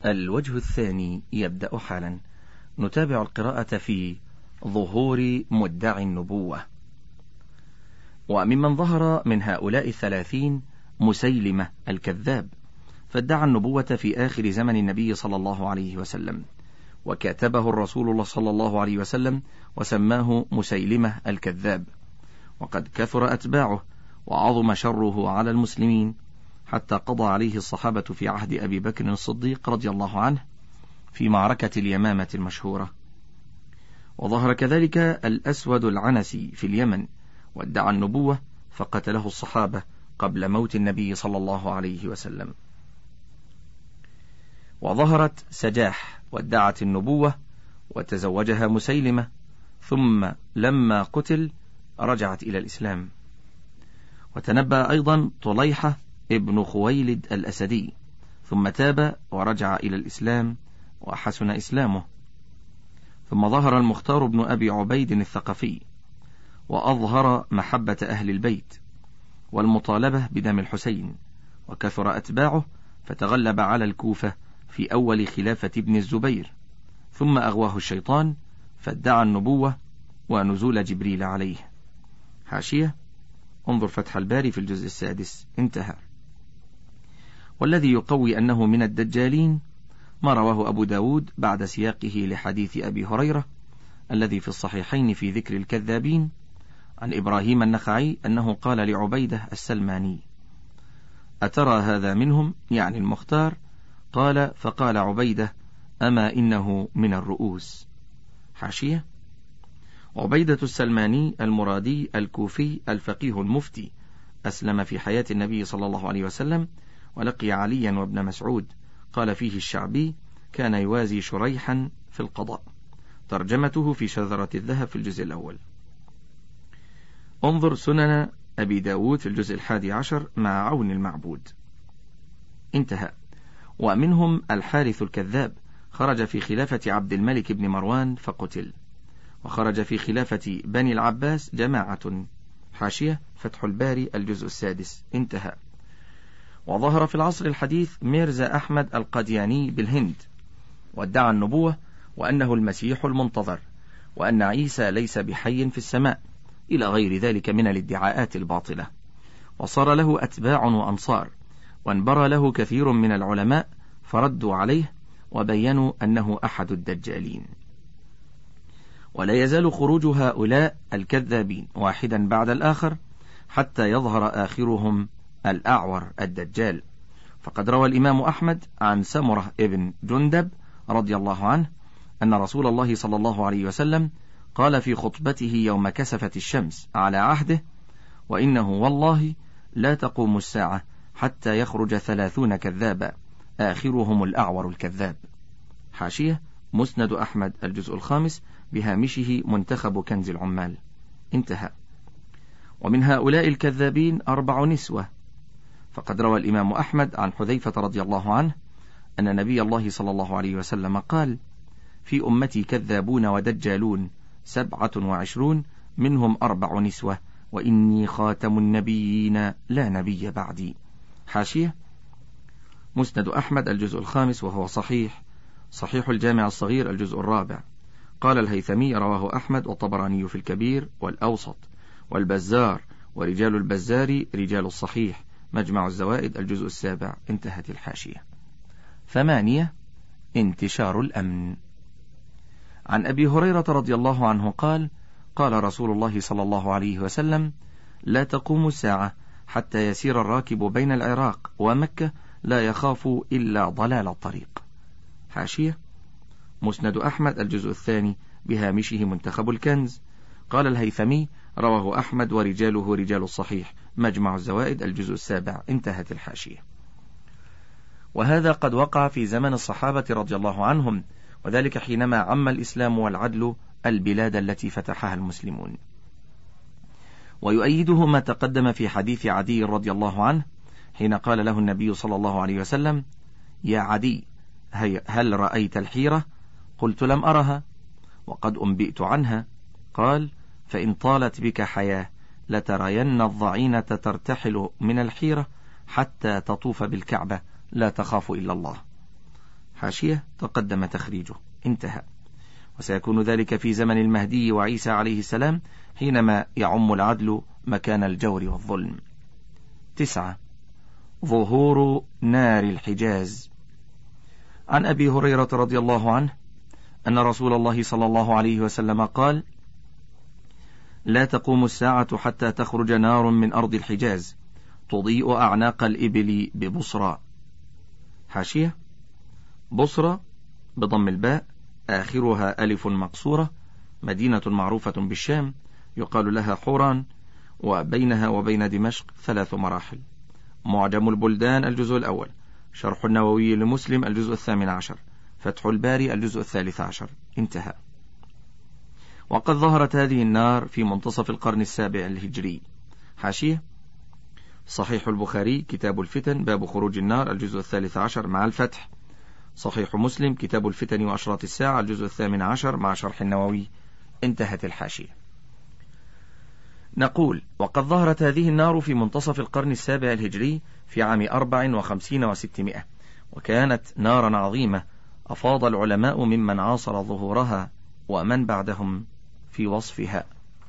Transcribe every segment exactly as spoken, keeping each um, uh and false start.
الوجه الثاني يبدأ حالا. نتابع القراءة في ظهور مدعي النبوة. وممن ظهر من هؤلاء الثلاثين مسيلمة الكذاب، فادعى النبوة في آخر زمن النبي صلى الله عليه وسلم، وكاتبه الرسول الله صلى الله عليه وسلم وسماه مسيلمة الكذاب، وقد كثر أتباعه وعظم شره على المسلمين، حتى قضى عليه الصحابة في عهد أبي بكر الصديق رضي الله عنه في معركة اليمامة المشهورة. وظهر كذلك الأسود العنسي في اليمن وادعى النبوة، فقتله الصحابة قبل موت النبي صلى الله عليه وسلم. وظهرت سجاح وادعت النبوة وتزوجها مسيلمة، ثم لما قتل رجعت إلى الإسلام. وتنبأ أيضا طليحة ابن خويلد الأسدي، ثم تاب ورجع إلى الإسلام وحسن إسلامه. ثم ظهر المختار بن أبي عبيد الثقفي، وأظهر محبة أهل البيت والمطالبة بدم الحسين، وكثر أتباعه، فتغلب على الكوفة في أول خلافة ابن الزبير، ثم أغواه الشيطان فادعى النبوة ونزول جبريل عليه. حاشية: انظر فتح الباري في الجزء السادس. انتهى. والذي يقوي أنه من الدجالين ما رواه أبو داود بعد سياقه لحديث أبي هريرة الذي في الصحيحين في ذكر الكذابين، عن إبراهيم النخعي أنه قال لعبيدة السلماني: أترى هذا منهم؟ يعني المختار. قال: فقال عبيدة: أما إنه من الرؤوس. حاشية: عبيدة السلماني المرادي الكوفي الفقيه المفتي، أسلم في حياة النبي صلى الله عليه وسلم، ولقي عليا وابن مسعود. قال فيه الشعبي: كان يوازي شريحا في القضاء. ترجمته في شذرة الذهب في الجزء الأول. انظر سنن أبي داود في الجزء الحادي عشر مع عون المعبود. انتهى. ومنهم الحارث الكذاب، خرج في خلافة عبد الملك بن مروان فقتل. وخرج في خلافة بني العباس جماعة. حاشية: فتح الباري الجزء السادس. انتهى. وظهر في العصر الحديث ميرزا أحمد القدياني بالهند، وادعى النبوة وأنه المسيح المنتظر، وأن عيسى ليس بحي في السماء، إلى غير ذلك من الادعاءات الباطلة. وصار له أتباع وأنصار، وانبرى له كثير من العلماء فردوا عليه وبينوا أنه أحد الدجالين. ولا يزال خروج هؤلاء الكذابين واحدا بعد الآخر حتى يظهر آخرهم الأعور الدجال. فقد روى الإمام أحمد عن سمرة ابن جندب رضي الله عنه أن رسول الله صلى الله عليه وسلم قال في خطبته يوم كسفت الشمس على عهده: وإنه والله لا تقوم الساعة حتى يخرج ثلاثون كذابا، آخرهم الأعور الكذاب. حاشية: مسند أحمد الجزء الخامس بهامشه منتخب كنز العمال. انتهى. ومن هؤلاء الكذابين أربع نسوة. فقد روى الإمام أحمد عن حذيفة رضي الله عنه أن نبي الله صلى الله عليه وسلم قال: في أمتي كذابون ودجالون سبعة وعشرون، منهم أربع نسوة، وإني خاتم النبيين لا نبي بعدي. حاشية: مسند أحمد الجزء الخامس وهو صحيح، صحيح الجامع الصغير الجزء الرابع. قال الهيثمي: رواه أحمد والطبراني في الكبير والأوسط، والبزار ورجال البزار رجال الصحيح، مجمع الزوائد الجزء السابع. انتهت الحاشية. ثمانية: انتشار الأمن. عن أبي هريرة رضي الله عنه قال: قال رسول الله صلى الله عليه وسلم: لا تقوم الساعة حتى يسير الراكب بين العراق ومكة لا يخاف إلا ضلال الطريق. حاشية: مسند أحمد الجزء الثاني بهامشه منتخب الكنز. قال الهيثمي: رواه أحمد ورجاله رجال الصحيح، مجمع الزوائد الجزء السابع. انتهت الحاشية. وهذا قد وقع في زمن الصحابة رضي الله عنهم، وذلك حينما عم الإسلام والعدل البلاد التي فتحها المسلمون. ويؤيده ما تقدم في حديث عدي رضي الله عنه حين قال له النبي صلى الله عليه وسلم: يا عدي، هل رأيت الحيرة؟ قلت: لم أرها، وقد أنبئت عنها. قال: فإن طالت بك حياة لترين الضعينة ترتحل من الحيرة حتى تطوف بالكعبة لا تخاف إلا الله. حاشية تقدم تخريجه. انتهى. وسيكون ذلك في زمن المهدي وعيسى عليه السلام حينما يعم العدل مكان الجور والظلم. تسعة. ظهور نار الحجاز. عن أبي هريرة رضي الله عنه أن رسول الله صلى الله عليه وسلم قال: لا تقوم الساعة حتى تخرج نار من أرض الحجاز تضيء أعناق الإبل ببصرى. حاشية: بصرى بضم الباء آخرها ألف مقصورة، مدينة معروفة بالشام يقال لها حوران، وبينها وبين دمشق ثلاث مراحل. معجم البلدان الجزء الأول، شرح النووي لمسلم الجزء الثامن عشر، فتح الباري الجزء الثالث عشر. انتهى. وقد ظهرت هذه النار في منتصف القرن السابع الهجري. حاشية: صحيح البخاري كتاب الفتن باب خروج النار الجزء الثالث عشر مع الفتح. صحيح مسلم كتاب الفتن وأشراط الساعة الجزء الثامن عشر مع شرح النووي. انتهت الحاشية. نقول: وقد ظهرت هذه النار في منتصف القرن السابع الهجري في عام أربع وخمسين وستمائة، وكانت نارا عظيمة أفاض العلماء ممن عاصر ظهورها ومن بعدهم في وصفها.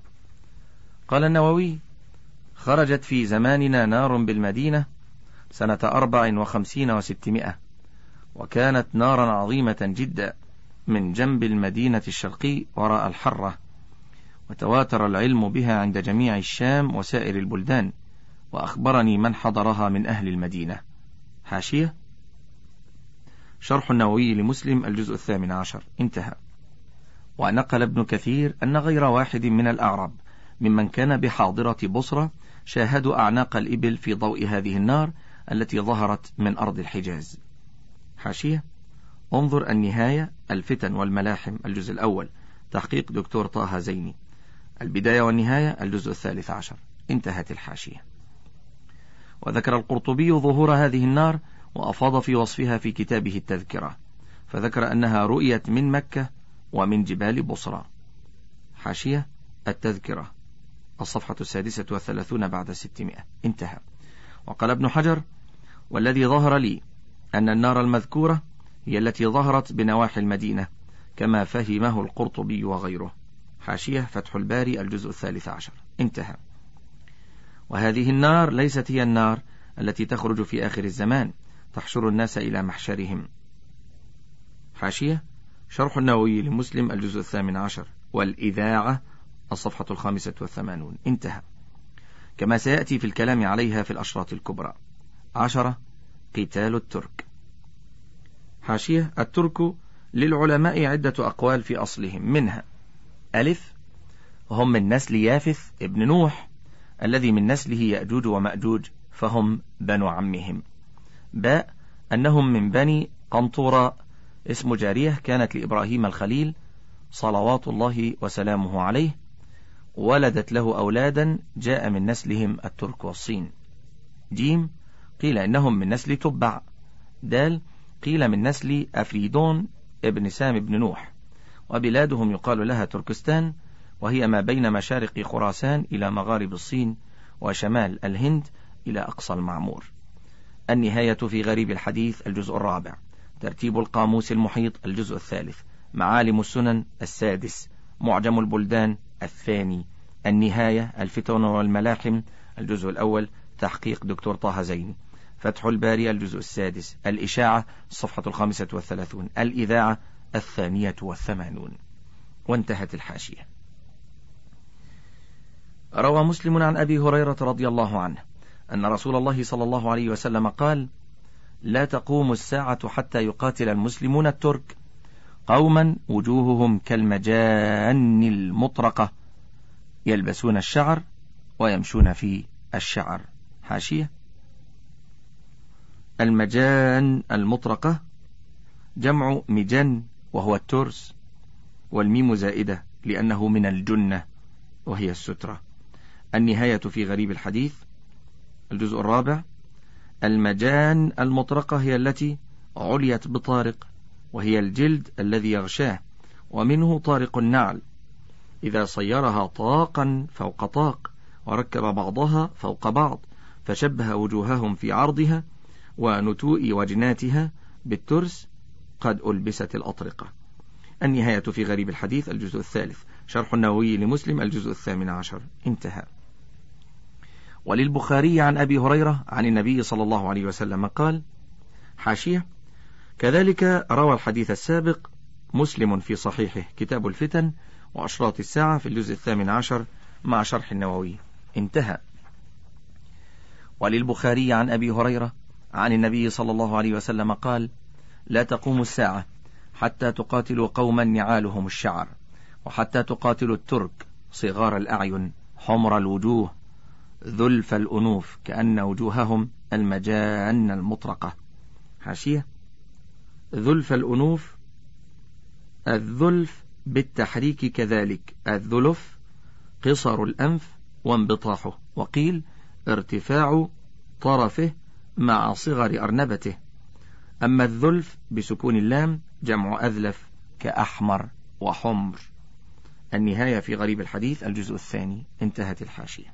قال النووي: خرجت في زماننا نار بالمدينة سنة أربع وخمسين وستمائة، وكانت نارا عظيمة جدا من جنب المدينة الشرقي وراء الحرة، وتواتر العلم بها عند جميع الشام وسائر البلدان، وأخبرني من حضرها من أهل المدينة. حاشية: شرح النووي لمسلم الجزء الثامن عشر. انتهى. ونقل ابن كثير أن غير واحد من الأعراب ممن كان بحاضرة بصرة شاهدوا أعناق الإبل في ضوء هذه النار التي ظهرت من أرض الحجاز. حاشية: انظر النهاية الفتن والملاحم الجزء الأول، تحقيق دكتور طه زيني، البداية والنهاية الجزء الثالث عشر. انتهت الحاشية. وذكر القرطبي ظهور هذه النار وأفاض في وصفها في كتابه التذكرة، فذكر أنها رؤيت من مكة ومن جبال بصرى. حاشية: التذكرة الصفحة السادسة والثلاثون بعد ستمائة. انتهى. وقال ابن حجر: والذي ظهر لي أن النار المذكورة هي التي ظهرت بنواحي المدينة كما فهمه القرطبي وغيره. حاشية: فتح الباري الجزء الثالث عشر. انتهى. وهذه النار ليست هي النار التي تخرج في آخر الزمان تحشر الناس إلى محشرهم. حاشية: شرح النووي لمسلم الجزء الثامن عشر والإذاعة الصفحة الخامسة والثمانون. انتهى. كما سيأتي في الكلام عليها في الأشراط الكبرى. عشرة. قتال الترك. حاشية: الترك للعلماء عدة أقوال في أصلهم، منها: ألف، هم من نسل يافث ابن نوح الذي من نسله يأجوج ومأجوج فهم بنو عمهم. باء، أنهم من بني قنطوراء اسم جارية كانت لإبراهيم الخليل صلوات الله وسلامه عليه، ولدت له أولادا جاء من نسلهم الترك والصين. جيم، قيل إنهم من نسل تبع. دال، قيل من نسل أفريدون ابن سام ابن نوح، وبلادهم يقال لها تركستان، وهي ما بين مشارق خراسان إلى مغارب الصين وشمال الهند إلى أقصى المعمور. النهاية في غريب الحديث الجزء الرابع، ترتيب القاموس المحيط الجزء الثالث، معالم السنن السادس، معجم البلدان الثاني، النهاية الفتن والملاحم الجزء الأول، تحقيق دكتور طه زيني، فتح الباري الجزء السادس، الإشاعة الصفحة الخامسة والثلاثون، الإذاعة الثانية والثمانون. وانتهت الحاشية. روى مسلم عن أبي هريرة رضي الله عنه أن رسول الله صلى الله عليه وسلم قال: لا تقوم الساعة حتى يقاتل المسلمون الترك قوما وجوههم كالمجان المطرقة يلبسون الشعر ويمشون في الشعر. حاشية: المجان المطرقة جمع مجن وهو الترس، والميم زائدة لأنه من الجنة وهي السترة. النهاية في غريب الحديث الجزء الرابع، المجان المطرقة هي التي عليت بطارق، وهي الجلد الذي يغشاه، ومنه طارق النعل إذا صيرها طاقا فوق طاق وركب بعضها فوق بعض، فشبه وجوههم في عرضها ونتوء وجناتها بالترس قد ألبست الأطرقة. النهاية في غريب الحديث الجزء الثالث، شرح النووي لمسلم الجزء الثامن عشر، انتهى. وللبخاري عن أبي هريرة عن النبي صلى الله عليه وسلم قال: حاشية: كذلك روى الحديث السابق مسلم في صحيحه كتاب الفتن وأشراط الساعة في الجزء الثامن عشر مع شرح النووي، انتهى. وللبخاري عن أبي هريرة عن النبي صلى الله عليه وسلم قال: لا تقوم الساعة حتى تقاتلوا قوما نعالهم الشعر، وحتى تقاتلوا الترك صغار الأعين حمر الوجوه ذلف الأنوف كأن وجوههم المجان المطرقة. حاشية: ذلف الأنوف، الذلف بالتحريك كذلك، الذلف قصر الأنف وانبطاحه، وقيل ارتفاع طرفه مع صغر أرنبته. أما الذلف بسكون اللام جمع أذلف كأحمر وحمر. النهاية في غريب الحديث الجزء الثاني، انتهت الحاشية.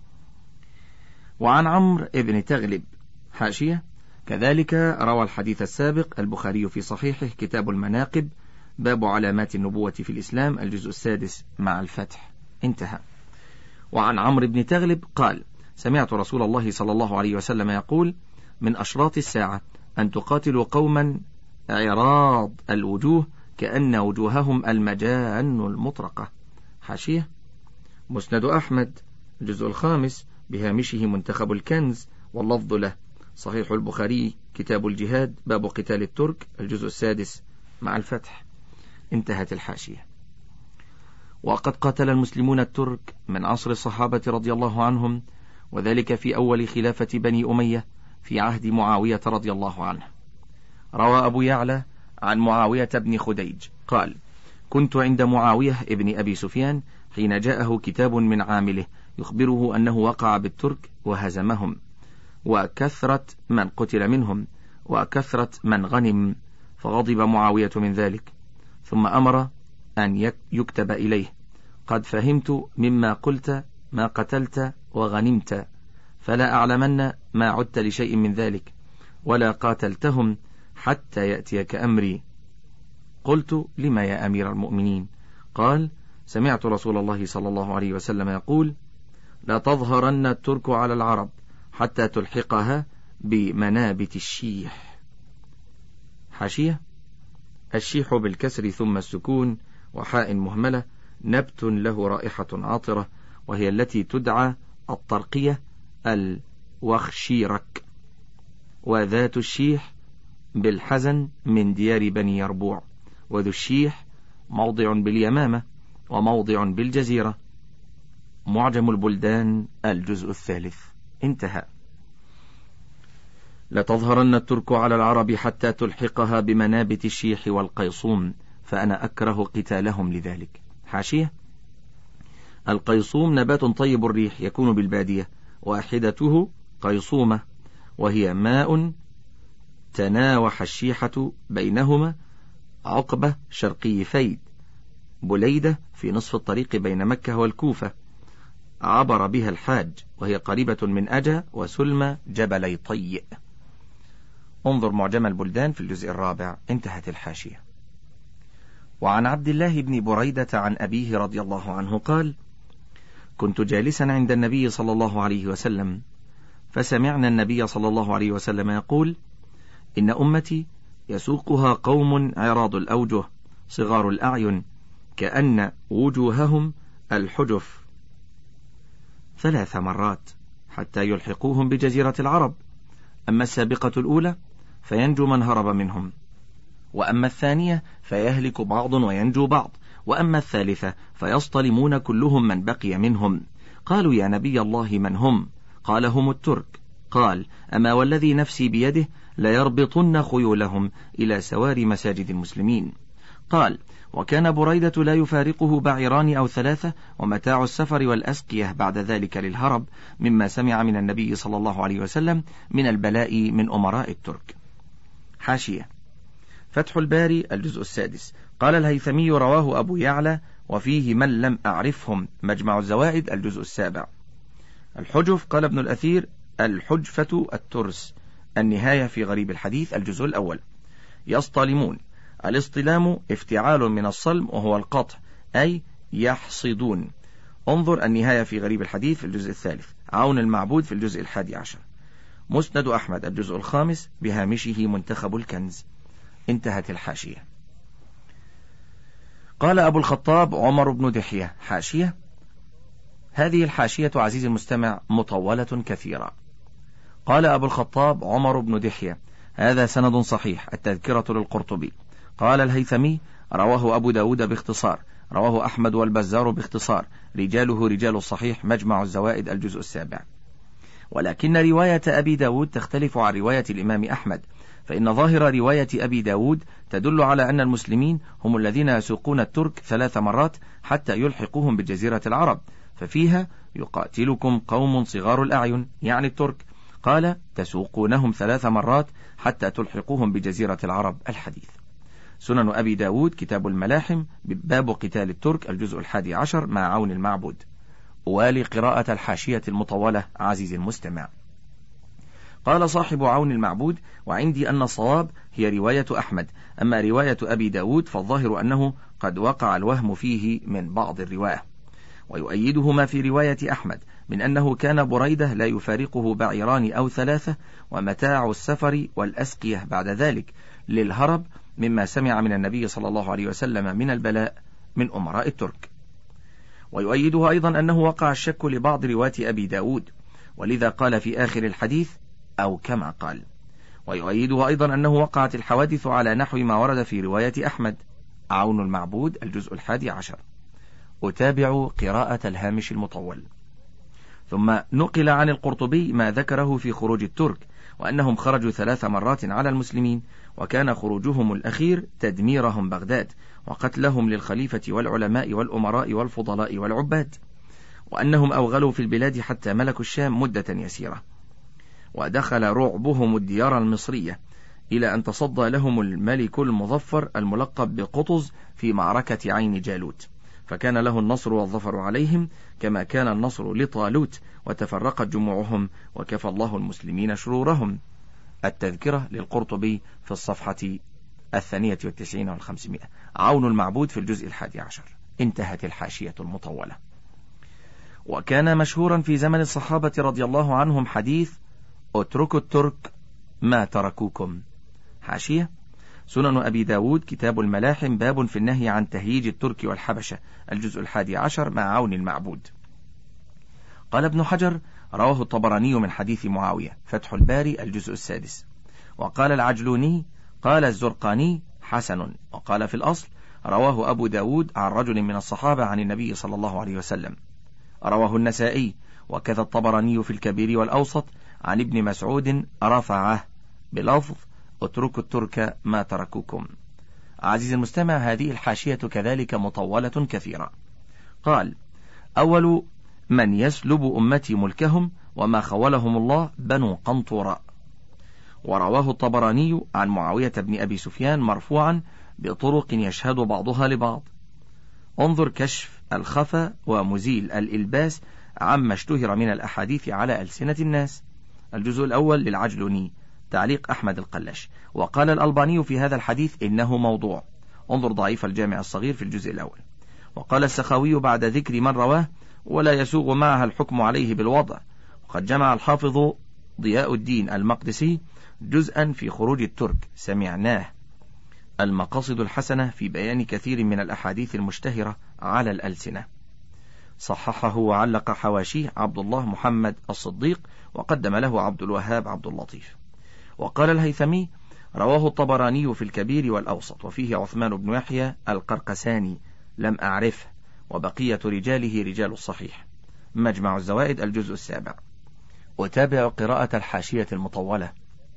وعن عمرو ابن تغلب، حاشية: كذلك روى الحديث السابق البخاري في صحيحه كتاب المناقب باب علامات النبوة في الإسلام الجزء السادس مع الفتح، انتهى. وعن عمرو بن تغلب قال: سمعت رسول الله صلى الله عليه وسلم يقول: من أشراط الساعة أن تقاتلوا قوما عراض الوجوه كأن وجوههم المجان المطرقة. حاشية: مسند أحمد الجزء الخامس بهامشه منتخب الكنز واللفظ له، صحيح البخاري كتاب الجهاد باب قتال الترك الجزء السادس مع الفتح، انتهت الحاشية. وقد قاتل المسلمون الترك من عصر الصحابة رضي الله عنهم، وذلك في أول خلافة بني أمية في عهد معاوية رضي الله عنه. روى أبو يعلى عن معاوية بن خديج قال: كنت عند معاوية ابن أبي سفيان حين جاءه كتاب من عامله يخبره أنه وقع بالترك وهزمهم، وكثرة من قتل منهم وكثرة من غنم، فغضب معاوية من ذلك، ثم أمر أن يكتب إليه: قد فهمت مما قلت ما قتلت وغنمت، فلا أعلمن ما عدت لشيء من ذلك، ولا قاتلتهم حتى يأتيك أمري. قلت: لما يا أمير المؤمنين؟ قال: سمعت رسول الله صلى الله عليه وسلم يقول: لا تظهرن الترك على العرب حتى تلحقها بمنابت الشيح. حاشية: الشيح بالكسر ثم السكون وحاء مهملة، نبت له رائحة عطرة، وهي التي تدعى الطرقية الوخشيرك. وذات الشيح بالحزن من ديار بني يربوع، وذو الشيح موضع باليمامة وموضع بالجزيرة. معجم البلدان الجزء الثالث، انتهى. لتظهرن الترك على العرب حتى تلحقها بمنابت الشيح والقيصوم، فأنا أكره قتالهم لذلك. حاشية: القيصوم نبات طيب الريح يكون بالبادية، واحدته قيصومة، وهي ماء تناوح الشيحة بينهما عقبة شرقي فيد بليدة في نصف الطريق بين مكة والكوفة، عبر بها الحاج، وهي قريبة من أجا وسلمى جبلي طيء. انظر معجم البلدان في الجزء الرابع، انتهت الحاشية. وعن عبد الله بن بريدة عن أبيه رضي الله عنه قال: كنت جالسا عند النبي صلى الله عليه وسلم، فسمعنا النبي صلى الله عليه وسلم يقول: إن أمتي يسوقها قوم عراض الأوجه صغار الأعين كأن وجوههم الحجف، ثلاث مرات حتى يلحقوهم بجزيرة العرب. أما السابقة الأولى فينجو من هرب منهم، وأما الثانية فيهلك بعض وينجو بعض، وأما الثالثة فيصطلمون كلهم من بقي منهم. قالوا: يا نبي الله من هم؟ قال: هم الترك. قال: أما والذي نفسي بيده ليربطن خيولهم إلى سوار مساجد المسلمين. قال: وكان بريدة لا يفارقه بعيران أو ثلاثة، ومتاع السفر والأسقية بعد ذلك للهرب، مما سمع من النبي صلى الله عليه وسلم من البلاء من أمراء الترك. حاشية: فتح الباري الجزء السادس. قال الهيثمي: رواه أبو يعلى وفيه من لم أعرفهم، مجمع الزوائد الجزء السابع. الحجف قال ابن الأثير: الحجفة الترس. النهاية في غريب الحديث الجزء الأول. يصطلمون الاصطلام افتعال من الصلم وهو القطع، أي يحصدون. انظر النهاية في غريب الحديث في الجزء الثالث، عون المعبود في الجزء الحادي عشر، مسند أحمد الجزء الخامس بهامشه منتخب الكنز. انتهت الحاشية. قال أبو الخطاب عمر بن دحية حاشية. هذه الحاشية عزيزي المستمع مطولة كثيرة. قال أبو الخطاب عمر بن دحية: هذا سند صحيح. التذكرة للقرطبي. قال الهيثمي: رواه أبو داود باختصار، رواه أحمد والبزار باختصار، رجاله رجال الصحيح، مجمع الزوائد الجزء السابع. ولكن رواية أبي داود تختلف عن رواية الإمام أحمد، فإن ظاهر رواية أبي داود تدل على أن المسلمين هم الذين يسوقون الترك ثلاث مرات حتى يلحقوهم بجزيرة العرب، ففيها يقاتلكم قوم صغار الأعين يعني الترك، قال تسوقونهم ثلاث مرات حتى تلحقوهم بجزيرة العرب الحديث. سنن أبي داود كتاب الملاحم باب قتال الترك الجزء الحادي عشر مع عون المعبود. والي قراءة الحاشية المطولة عزيزي المستمع. قال صاحب عون المعبود: وعندي أن الصواب هي رواية أحمد، أما رواية أبي داود فالظاهر أنه قد وقع الوهم فيه من بعض الرواة. ويؤيده ما في رواية أحمد من أنه كان بريدة لا يفارقه بعيران أو ثلاثة، ومتاع السفر والأسقية بعد ذلك للهرب مما سمع من النبي صلى الله عليه وسلم من البلاء من أمراء الترك. ويؤيده أيضا أنه وقع الشك لبعض رواة أبي داود، ولذا قال في آخر الحديث أو كما قال. ويؤيده أيضا أنه وقعت الحوادث على نحو ما ورد في رواية أحمد، عون المعبود الجزء الحادي عشر. أتابع قراءة الهامش المطول. ثم نقل عن القرطبي ما ذكره في خروج الترك، وأنهم خرجوا ثلاث مرات على المسلمين، وكان خروجهم الأخير تدميرهم بغداد وقتلهم للخليفة والعلماء والأمراء والفضلاء والعباد، وأنهم أوغلوا في البلاد حتى ملكوا الشام مدة يسيرة، ودخل رعبهم الديار المصرية إلى أن تصدى لهم الملك المظفر الملقب بقطز في معركة عين جالوت، فكان له النصر والظفر عليهم كما كان النصر لطالوت، وتفرقت جموعهم وكفى الله المسلمين شرورهم. التذكرة للقرطبي في الصفحة الثانية والتسعين والخمسمائة، عون المعبود في الجزء الحادي عشر. انتهت الحاشية المطولة. وكان مشهورا في زمن الصحابة رضي الله عنهم حديث اتركوا الترك ما تركوكم. حاشية. سنن أبي داود كتاب الملاحم باب في النهي عن تهييج الترك والحبشة الجزء الحادي عشر مع عون المعبود. قال ابن حجر: رواه الطبراني من حديث معاوية فتح الباري الجزء السادس. وقال العجلوني قال الزرقاني حسن. وقال في الأصل رواه أبو داود عن رجل من الصحابة عن النبي صلى الله عليه وسلم. رواه النسائي وكذا الطبراني في الكبير والأوسط عن ابن مسعود رفعه بلفظ اتركوا الترك ما تركوكم. عزيزي المستمع، هذه الحاشية كذلك مطولة كثيرة. قال: أول من يسلب أمتي ملكهم وما خولهم الله بنو قنطراء. ورواه الطبراني عن معاوية بن أبي سفيان مرفوعا بطرق يشهد بعضها لبعض. انظر كشف الخفا ومزيل الإلباس عما اشتهر من الأحاديث على ألسنة الناس الجزء الأول للعجلوني تعليق أحمد القلاش. وقال الألباني في هذا الحديث إنه موضوع. انظر ضعيف الجامع الصغير في الجزء الأول. وقال السخاوي بعد ذكر من رواه ولا يسوغ معها الحكم عليه بالوضع. وقد جمع الحافظ ضياء الدين المقدسي جزءا في خروج الترك سمعناه المقاصد الحسنة في بيان كثير من الأحاديث المشتهرة على الألسنة. صححه وعلق حواشيه عبد الله محمد الصديق، وقدم له عبد الوهاب عبد اللطيف. وقال الهيثمي: رواه الطبراني في الكبير والأوسط، وفيه عثمان بن يحيى القرقساني لم أعرفه، وبقية رجاله رجال الصحيح. مجمع الزوائد الجزء السابع. وتابع قراءة الحاشية المطولة.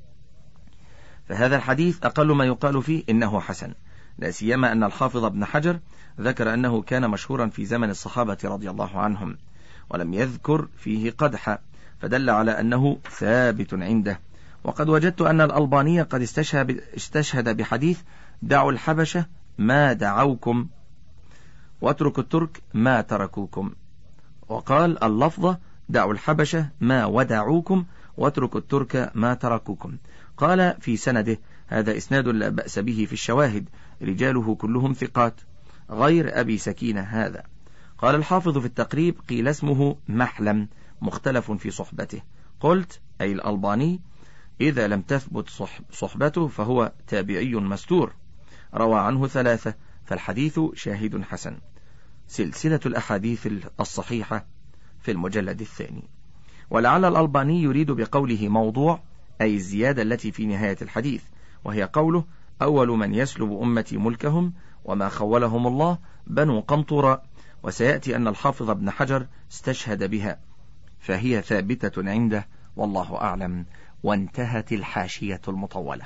فهذا الحديث أقل ما يقال فيه إنه حسن، لا سيما أن الحافظ ابن حجر ذكر أنه كان مشهورا في زمن الصحابة رضي الله عنهم، ولم يذكر فيه قدحا، فدل على أنه ثابت عنده. وقد وجدت أن الألباني قد استشهد, استشهد بحديث دعوا الحبشة ما دعوكم واتركوا الترك ما تركوكم، وقال اللفظة دعوا الحبشة ما ودعوكم واتركوا الترك ما تركوكم. قال في سنده: هذا إسناد لا بأس به في الشواهد، رجاله كلهم ثقات غير أبي سكينة هذا. قال الحافظ في التقريب: قيل اسمه محلم، مختلف في صحبته. قلت: أي الألباني، إذا لم تثبت صحبته فهو تابعي مستور، روى عنه ثلاثة، فالحديث شاهد حسن. سلسلة الأحاديث الصحيحة في المجلد الثاني. ولعل الألباني يريد بقوله موضوع أي الزيادة التي في نهاية الحديث، وهي قوله: أول من يسلب أمتي ملكهم وما خولهم الله بنو قنطرة. وسيأتي أن الحافظ ابن حجر استشهد بها، فهي ثابتة عنده، والله أعلم. وانتهت الحاشية المطولة.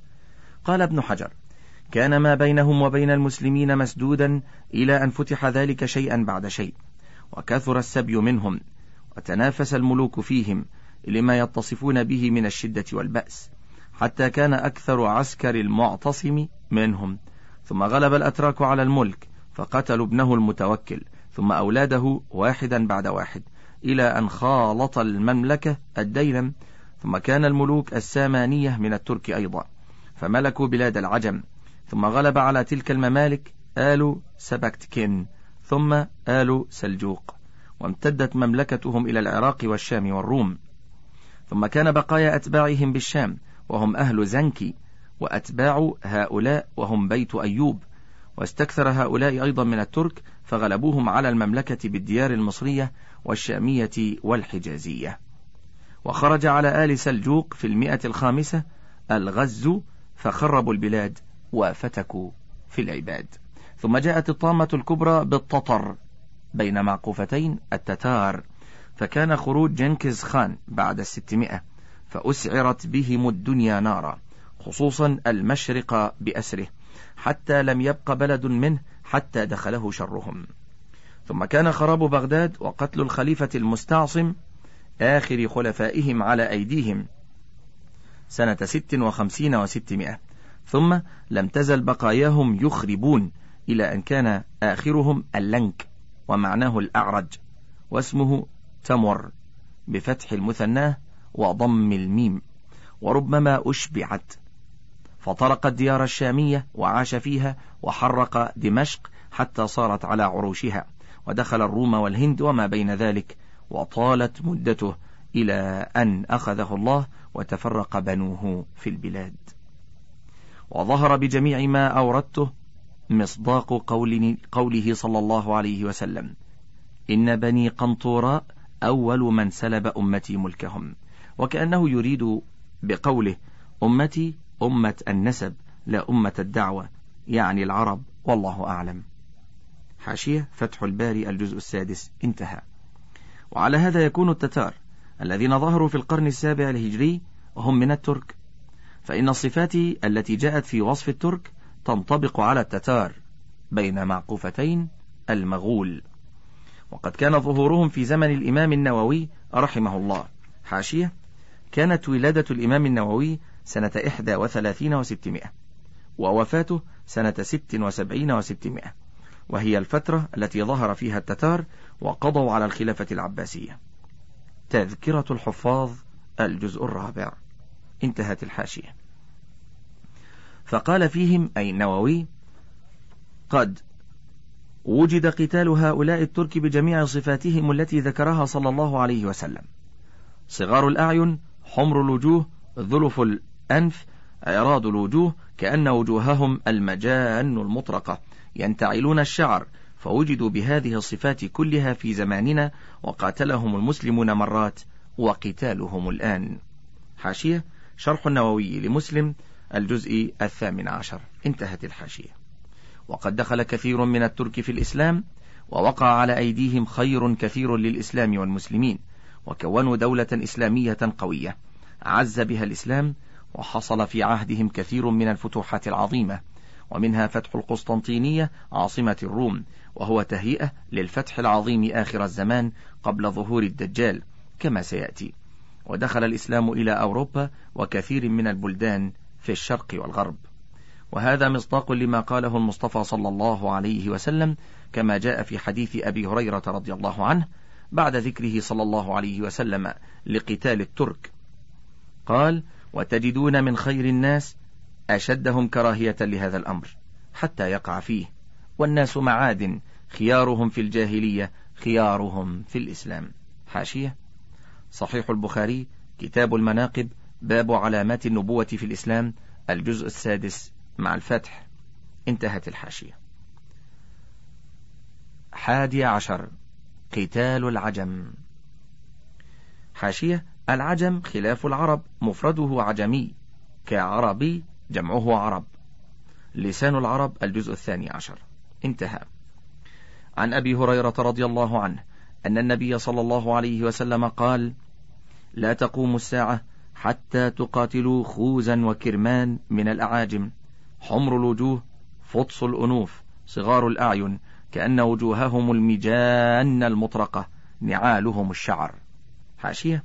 قال ابن حجر: كان ما بينهم وبين المسلمين مسدودا إلى أن فتح ذلك شيئا بعد شيء، وكثر السبي منهم، وتنافس الملوك فيهم لما يتصفون به من الشدة والبأس، حتى كان أكثر عسكر المعتصم منهم. ثم غلب الأتراك على الملك، فقتلوا ابنه المتوكل، ثم أولاده واحدا بعد واحد، إلى أن خالط المملكة الديلم. ثم كان الملوك السامانية من الترك أيضا، فملكوا بلاد العجم. ثم غلب على تلك الممالك آل سبكتكين، ثم آل سلجوق، وامتدت مملكتهم إلى العراق والشام والروم. ثم كان بقايا أتباعهم بالشام، وهم أهل زنكي، وأتباع هؤلاء وهم بيت أيوب. واستكثر هؤلاء أيضا من الترك، فغلبوهم على المملكة بالديار المصرية والشامية والحجازية. وخرج على آل سلجوق في المئة الخامسة الغزو، فخربوا البلاد وفتكوا في العباد. ثم جاءت الطامة الكبرى بالتتر بين معقوفتين التتار، فكان خروج جنكيز خان بعد الستمائة، فأسعرت بهم الدنيا نارا، خصوصا المشرق بأسره، حتى لم يبق بلد منه حتى دخله شرهم. ثم كان خراب بغداد وقتل الخليفة المستعصم آخر خلفائهم على أيديهم سنة ست وخمسين وستمائة. ثم لم تزل بقاياهم يخربون إلى أن كان آخرهم اللنك، ومعناه الأعرج، واسمه تمر بفتح المثناه وضم الميم، وربما أشبعت، فطرق الديار الشامية وعاش فيها، وحرق دمشق حتى صارت على عروشها، ودخل الروم والهند وما بين ذلك، وطالت مدته إلى أن أخذه الله وتفرق بنوه في البلاد. وظهر بجميع ما أوردته مصداق قول قوله صلى الله عليه وسلم: إن بني قنطوراء أول من سلب أمتي ملكهم، وكأنه يريد بقوله أمتي أمة النسب لا أمة الدعوة، يعني العرب، والله أعلم. حاشية فتح الباري الجزء السادس، انتهى. وعلى هذا يكون التتار الذين ظهروا في القرن السابع الهجري هم من الترك، فإن الصفات التي جاءت في وصف الترك تنطبق على التتار بين معقوفتين المغول. وقد كان ظهورهم في زمن الإمام النووي رحمه الله. حاشية: كانت ولادة الإمام النووي سنة إحدى وثلاثين وستمائة، ووفاته سنة ست وسبعين وستمائة، وهي الفترة التي ظهر فيها التتار وقضوا على الخلافة العباسية. تذكرة الحفاظ الجزء الرابع، انتهت الحاشية. فقال فيهم أي النووي: قد وجد قتال هؤلاء الترك بجميع صفاتهم التي ذكرها صلى الله عليه وسلم: صغار الأعين، حمر الوجوه، ذلف الأنف، عراض الوجوه، كأن وجوههم المجان المطرقة، ينتعلون الشعر، فوجدوا بهذه الصفات كلها في زماننا، وقاتلهم المسلمون مرات، وقتالهم الآن. حاشية شرح النووي لمسلم الجزء الثامن عشر، انتهت الحاشية. وقد دخل كثير من الترك في الإسلام، ووقع على أيديهم خير كثير للإسلام والمسلمين، وكونوا دولة إسلامية قوية عز بها الإسلام، وحصل في عهدهم كثير من الفتوحات العظيمة، ومنها فتح القسطنطينية عاصمة الروم، وهو تهيئة للفتح العظيم آخر الزمان قبل ظهور الدجال كما سيأتي. ودخل الإسلام إلى أوروبا وكثير من البلدان في الشرق والغرب، وهذا مصداق لما قاله المصطفى صلى الله عليه وسلم كما جاء في حديث أبي هريرة رضي الله عنه بعد ذكره صلى الله عليه وسلم لقتال الترك، قال: وتجدون من خير الناس أشدهم كراهية لهذا الأمر حتى يقع فيه، والناس معاد، خيارهم في الجاهلية خيارهم في الإسلام. حاشية: صحيح البخاري كتاب المناقب، باب علامات النبوة في الإسلام، الجزء السادس مع الفتح. انتهت الحاشية. حادي عشر: قتال العجم. حاشية: العجم خلاف العرب، مفرده عجمي، كعربي جمعه عرب. لسان العرب، الجزء الثاني عشر. انتهى. عن أبي هريرة رضي الله عنه أن النبي صلى الله عليه وسلم قال: لا تقوم الساعة حتى تقاتلوا خوزا وكرمان من الأعاجم، حمر الوجوه، فطس الأنوف، صغار الأعين، كأن وجوههم المجان المطرقة، نعالهم الشعر. حاشية: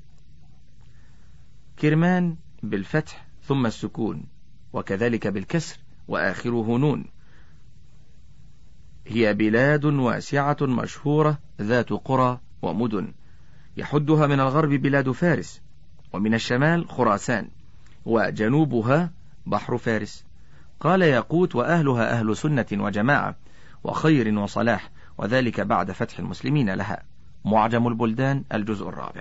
كرمان بالفتح ثم السكون، وكذلك بالكسر وآخره نون، هي بلاد واسعة مشهورة ذات قرى ومدن، يحدها من الغرب بلاد فارس، ومن الشمال خراسان، وجنوبها بحر فارس. قال ياقوت: وأهلها أهل سنة وجماعة وخير وصلاح، وذلك بعد فتح المسلمين لها. معجم البلدان، الجزء الرابع.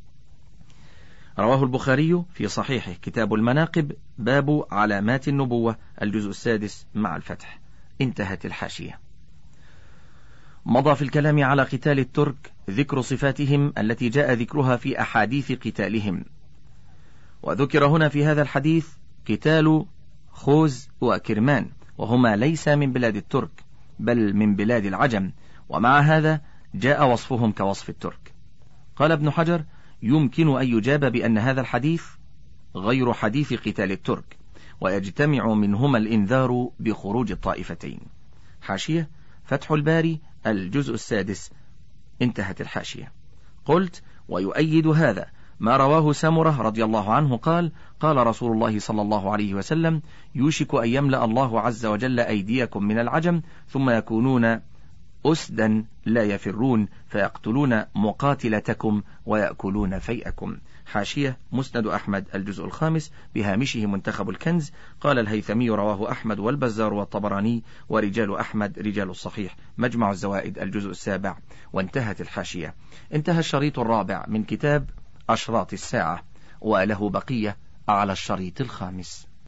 رواه البخاري في صحيحه كتاب المناقب، باب علامات النبوة، الجزء السادس مع الفتح. انتهت الحاشية. مضى في الكلام على قتال الترك ذكر صفاتهم التي جاء ذكرها في أحاديث قتالهم، وذكر هنا في هذا الحديث قتال خوز وكرمان، وهما ليس من بلاد الترك بل من بلاد العجم، ومع هذا جاء وصفهم كوصف الترك. قال ابن حجر: يمكن أن يجاب بأن هذا الحديث غير حديث قتال الترك، ويجتمع منهما الإنذار بخروج الطائفتين. حاشية: فتح الباري، الجزء السادس. انتهت الحاشية. قلت: ويؤيد هذا ما رواه سمرة رضي الله عنه قال: قال رسول الله صلى الله عليه وسلم: يوشك أن يملأ الله عز وجل أيديكم من العجم، ثم يكونون أسدا لا يفرون، فيقتلون مقاتلتكم ويأكلون فيئكم. حاشية: مسند أحمد، الجزء الخامس، بهامشه منتخب الكنز. قال الهيثمي: رواه أحمد والبزار والطبراني، ورجال أحمد رجال الصحيح، مجمع الزوائد، الجزء السابع. وانتهت الحاشية. انتهى الشريط الرابع من كتاب أشراط الساعة، وله بقية على الشريط الخامس.